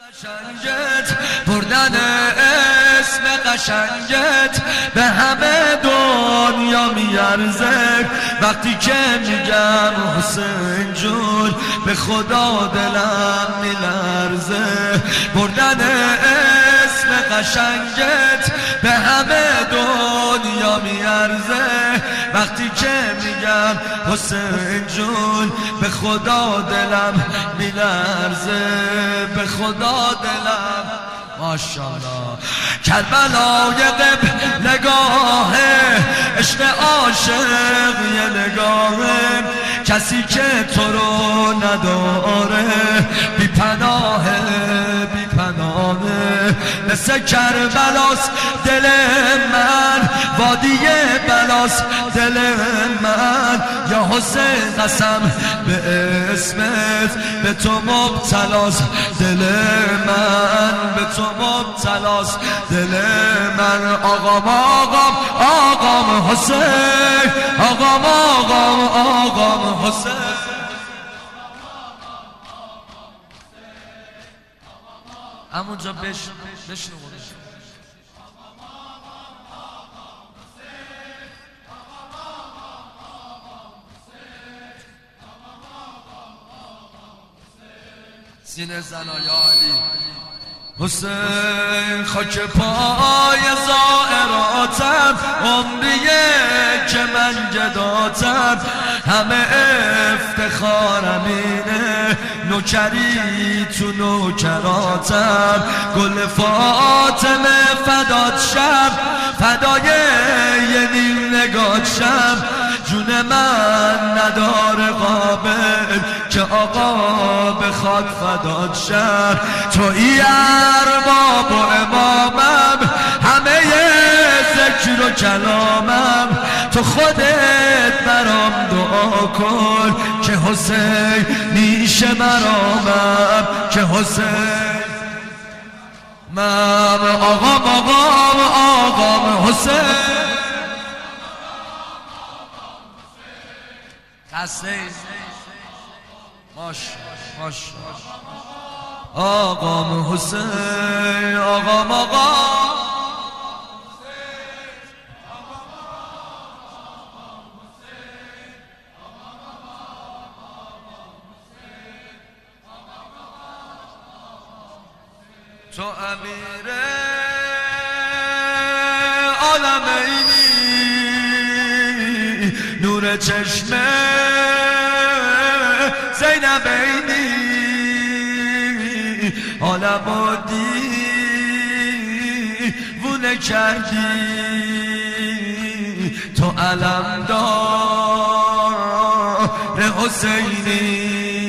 قشنگت بردن اسم قشنگت به همه دنیا میارزه. وقتی که میگم حسین جون به خدا دلم میلرزه. بردن اسم قشنگت به همه دنیا میارزه. وقتی که میگم حسین جون به خدا دلم میلرزه. به خدا دلم ماشاءالله. کربلای قبلگاه عشق عاشق یه نگاهه. کسی که تو رو نداره بی پناهه بی پناهه. مثل کربلاست دل من وادی بلاست دل من. یا حسین قسم به اسمت به تو مبتلاست دل من. به تو مبتلاست دل من. آقام حسین آقام حسین. همونجا بشنو سینه زنای علی. حسین خاک پای زائراتم عمریه که من گداتم. همه افتخارم اینه نوکری تو نوکراتم. گل فاطمه فدات شم فدای یه نیم نگات شم. جون من نداره قابل که آقا بخواد فدات شم. تویی ارباب و امامم همه ذکر و کلامم. تو خودت برام دعا کن که حسین نیشه مرامم. که حسین من آقام حسین حسین ماش آقام حسین آقام تو امیر عالمینی نور چشم زینبینی. عالمو دیوونه کردی تو علمدار حسینی.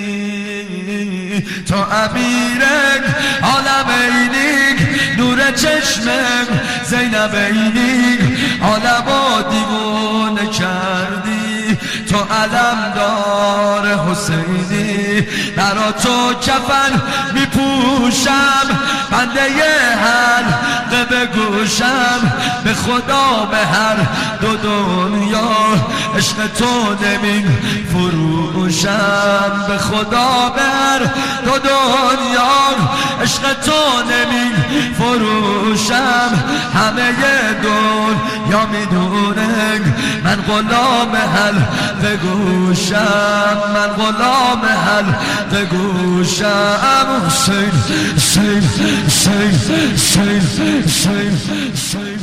تو امیر عالمینی نور چشم زینبینی. عالمو دیوونه کردی تو علمدار حسینی. برا تو کفن میپوشم بنده حلقه به گوشم. به خدا به هر دو دنیا عشق تو نمی فروشم. به خدا به هر دو دنیا عشق تو نمی فروشم. همه دنیا میدونه من غلام حلقه گوشم. من غلام حلقه گوشم. حسین